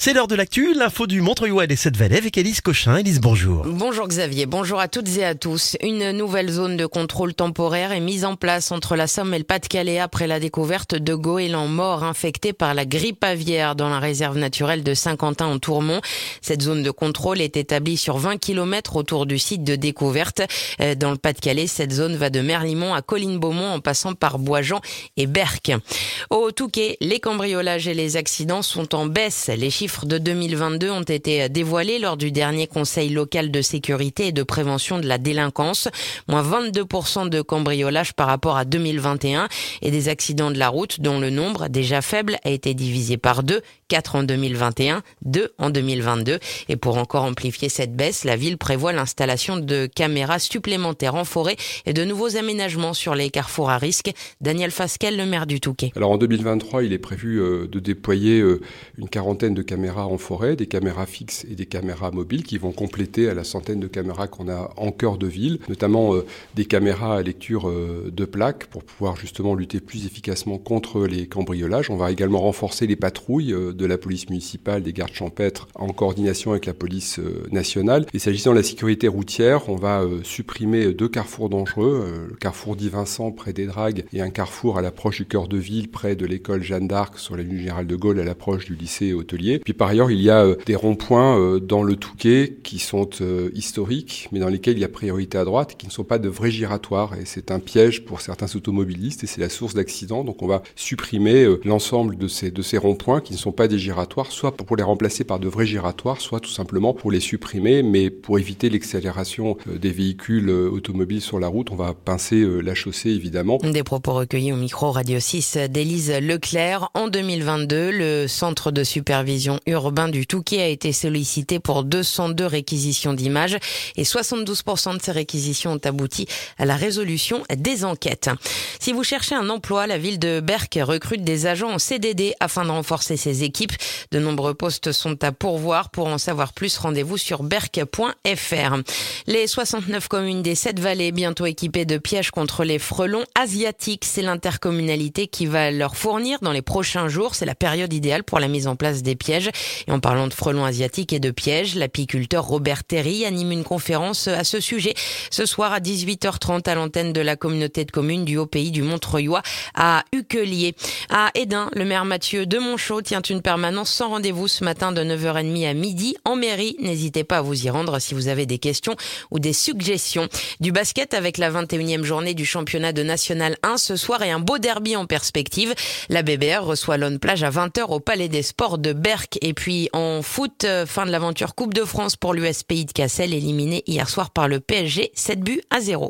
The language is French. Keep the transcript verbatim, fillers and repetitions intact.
C'est l'heure de l'actu, l'info du Montreuil-Ouest et des Sept-Vallées avec Élise Cochin. Élise, bonjour. Bonjour Xavier, bonjour à toutes et à tous. Une nouvelle zone de contrôle temporaire est mise en place entre la Somme et le Pas-de-Calais après la découverte de goélands morts infectés par la grippe aviaire dans la réserve naturelle de Saint-Quentin-en-Tourmont. Cette zone de contrôle est établie sur vingt kilomètres autour du site de découverte. Dans le Pas-de-Calais, cette zone va de Merlimont à Colline-Beaumont en passant par Boisjean et Berck. Au Touquet, les cambriolages et les accidents sont en baisse. Les chiffres de deux mille vingt-deux ont été dévoilés lors du dernier conseil local de sécurité et de prévention de la délinquance. Moins vingt-deux pour cent de cambriolages par rapport à deux mille vingt et un et des accidents de la route dont le nombre, déjà faible, a été divisé par deux, quatre en deux mille vingt et un, deux en deux mille vingt-deux. Et pour encore amplifier cette baisse, la ville prévoit l'installation de caméras supplémentaires en forêt et de nouveaux aménagements sur les carrefours à risque. Daniel Fasquelle, le maire du Touquet. Alors en deux mille vingt-trois, il est prévu euh, de déployer euh, une quarantaine de caméras en forêt, des caméras fixes et des caméras mobiles qui vont compléter à la centaine de caméras qu'on a en cœur de ville, notamment euh, des caméras à lecture euh, de plaques pour pouvoir justement lutter plus efficacement contre les cambriolages. On va également renforcer les patrouilles euh, de la police municipale, des gardes champêtres en coordination avec la police euh, nationale. Et s'agissant de la sécurité routière, on va euh, supprimer deux carrefours dangereux, euh, le carrefour d'Yves-Vincent près des Dragues et un carrefour à l'approche du cœur de ville près de l'école Jeanne d'Arc sur la ligne Général de Gaulle à l'approche du lycée hôtelier. Puis par ailleurs, il y a euh, des ronds-points euh, dans le Touquet qui sont euh, historiques, mais dans lesquels il y a priorité à droite, qui ne sont pas de vrais giratoires. Et c'est un piège pour certains automobilistes et c'est la source d'accidents. Donc on va supprimer euh, l'ensemble de ces, de ces ronds-points qui ne sont pas des giratoires, soit pour les remplacer par de vrais giratoires, soit tout simplement pour les supprimer. Mais pour éviter l'accélération euh, des véhicules euh, automobiles sur la route, on va pincer euh, la chaussée évidemment. Des propos recueillis au micro Radio six d'Élise Leclerc. En deux mille vingt-deux, le centre de supervision urbain du Touquet a été sollicité pour deux cent deux réquisitions d'images et soixante-douze pour cent de ces réquisitions ont abouti à la résolution des enquêtes. Si vous cherchez un emploi, la ville de Berck recrute des agents en C D D afin de renforcer ses équipes. De nombreux postes sont à pourvoir. Pour en savoir plus, rendez-vous sur berck point f r. Les soixante-neuf communes des Sept-Vallées bientôt équipées de pièges contre les frelons asiatiques. C'est l'intercommunalité qui va leur fournir dans les prochains jours. C'est la période idéale pour la mise en place des pièges. Et en parlant de frelons asiatiques et de pièges, l'apiculteur Robert Terry anime une conférence à ce sujet ce soir à dix-huit heures trente à l'antenne de la communauté de communes du Haut-Pays du Montreuil-Ouest à Uquelier. À Édin, le maire Mathieu Demonchaux tient une permanence sans rendez-vous ce matin de neuf heures trente à midi en mairie. N'hésitez pas à vous y rendre si vous avez des questions ou des suggestions. Du basket avec la vingt et unième journée du championnat de National un ce soir et un beau derby en perspective. La B B R reçoit l'On Plage à vingt heures au Palais des Sports de Berck. Et puis en foot, fin de l'aventure Coupe de France pour l'U S Pays de Cassel, éliminé hier soir par le P S G, sept buts à zéro.